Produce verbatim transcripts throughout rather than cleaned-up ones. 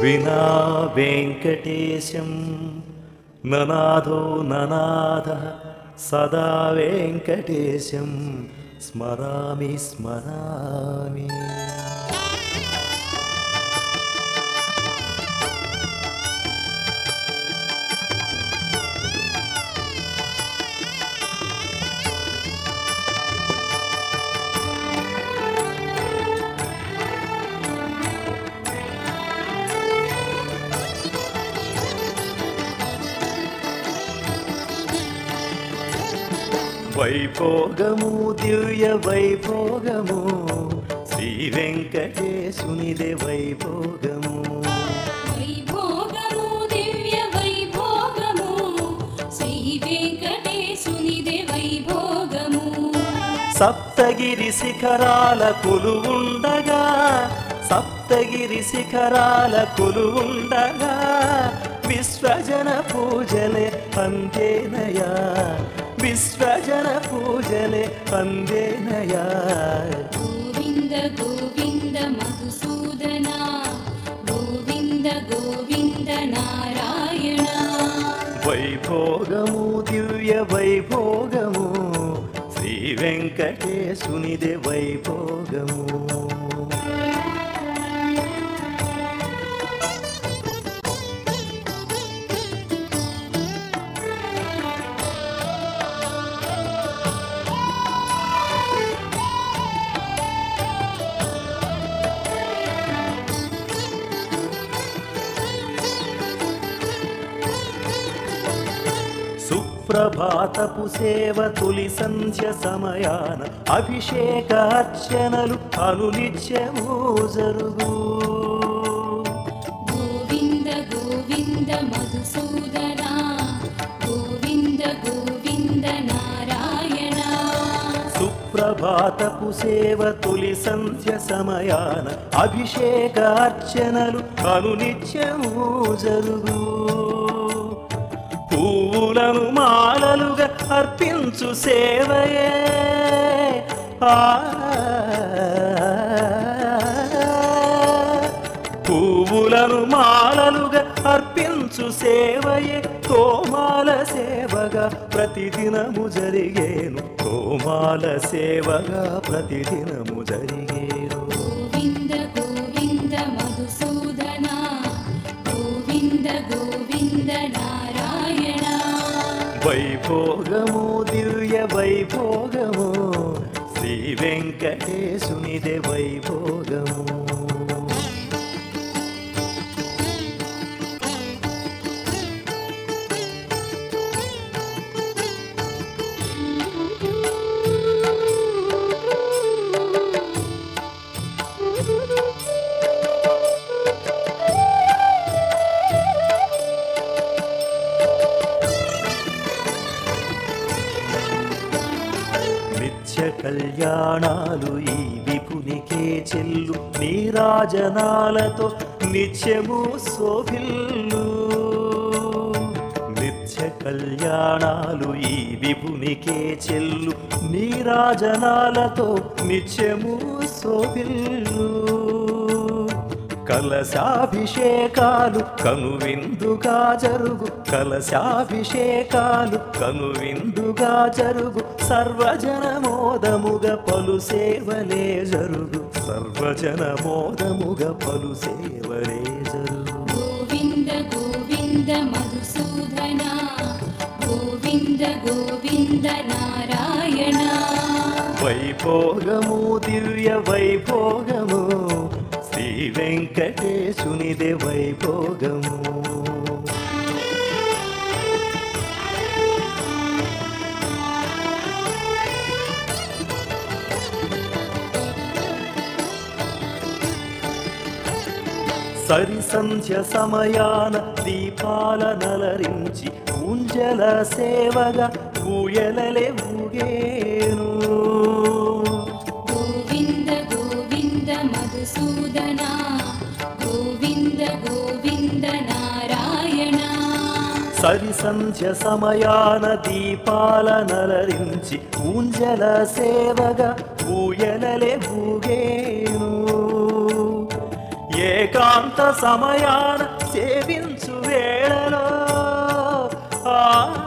వినా వెంకటేశం ననాదో ననాదః సదా వెంకటేశం స్మరామి స్మరామి. వైభోగము దివ్య వైభోగము శ్రీ వెంకటేశునిదే వైభోగము. వైభోగము దివ్య వైభోగము శ్రీ వెంకటేశునిదే వైభోగము. సప్తగిరి శిఖరాల కొలువుండగా సప్తగిరి శిఖరాల కొలువుండగా విశ్వజన పూజలే అందేనయా విశ్వజన పూజలే అందేనయా. గోవింద గోవింద మధుసూదన గోవింద గోవింద నారాయణ. వైభోగము దివ్య వైభోగము శ్రీ వెంకటేశునిదే వైభోగము. సుప్రభాతపు సేవ తొలి సంధ్య సమయాన అభిషేక అర్చనలు అనునిత్యము జరుగు. గోవింద గోవింద మధుసూదన గోవింద గోవింద నారాయణ. సుప్రభాతపు సేవ తొలి సంధ్య సమయాన అభిషేక అర్చనలు అనునిత్యము జరుగు. పూలను మాలలుగా అర్పించు సేవయే ఆ పూలను మాలలుగా అర్పించు సేవయే తోమాల సేవగా ప్రతిదినము జరిగేను తోమాల సేవగా ప్రతిదినము జరిగేను. గోవింద గోవింద మధుసూదన గోవింద గోవింద నారాయణ. వైభోగము దివ్య వైభోగము శ్రీ వెంకటేశునిదే వైభోగము. కళ్యాణాలు ఈ విపునికే చెల్లు నీరాజనాలతో నిత్యము శోభిల్లు. నిత్య కళ్యాణాలు ఈ విపునికే చెల్లు నీరాజనాలతో నిత్యము శోభిల్లు. కలశాభిషేకాలు కనువిందుగా జరుగు కలశాభిషేకాలు కనువిందుగా జరుగు సర్వజనమోదముగా పలు సేవలే జరుగు సర్వజనమోదముగా పలు సేవలే జరుగు. గోవింద గోవింద మధుసూదన గోవింద గోవింద నారాయణ. వైభోగము దివ్య వైభోగము శ్రీ వెంకటేశునిదే వైభోగము. సరి సంధ్య సమయాన దీపాల నలరించి ఊంజల సేవగా ఊయలలే ఊగేను. గోవింద గోవింద మధుసూదన గోవింద గోవింద నారాయణ. సరి సంధ్య సమయాన దీపాల నలరించి ఊంజల సేవగా ఊయలలే ఊగేను. ఏకాంత సమయాన సేవించు వేళలో ఆ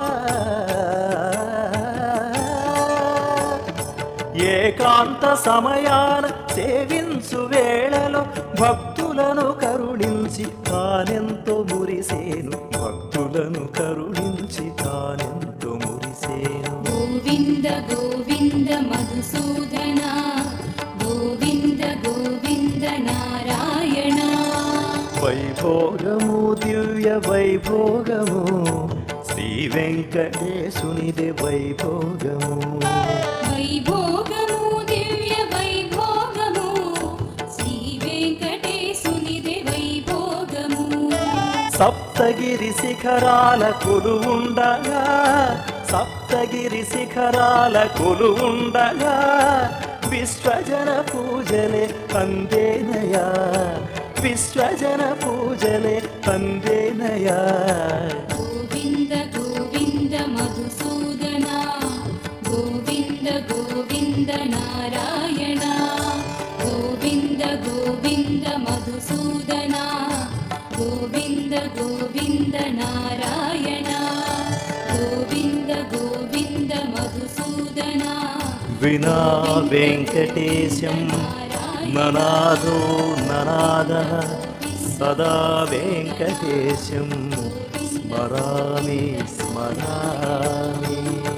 ఏకాంత సమయాన సేవించు వేళలో భక్తులను కరుణించి తానెంతో మురిసేను భక్తులను కరుణించి తానెంతో మురిసేను గోవింద గోవింద మధుసూదన గోవింద గోవింద నారాయణ వైభోగము దివ్య వైభోగము శ్రీ వెంకటేశునిదే వైభోగము వైభోగము దివ్య వైభోగము శ్రీ వెంకటేశునిదే వైభోగము సప్తగిరి శిఖరాల కొలువుండగా సప్తగిరి శిఖరాల కొలువుండగా విశ్వజన పూజలే అందేనయా విశ్వజన పూజలే అందేనయా గోవింద గోవింద మధుసూదన గోవింద గోవింద నారాయణ గోవింద గోవింద మధుసూదన గోవింద గోవింద నారాయణ గోవింద గోవింద మధుసూదన వినా వెంకటేశం ననాదో ననాదః సదా వెంకటేశం స్మరామి స్మరామి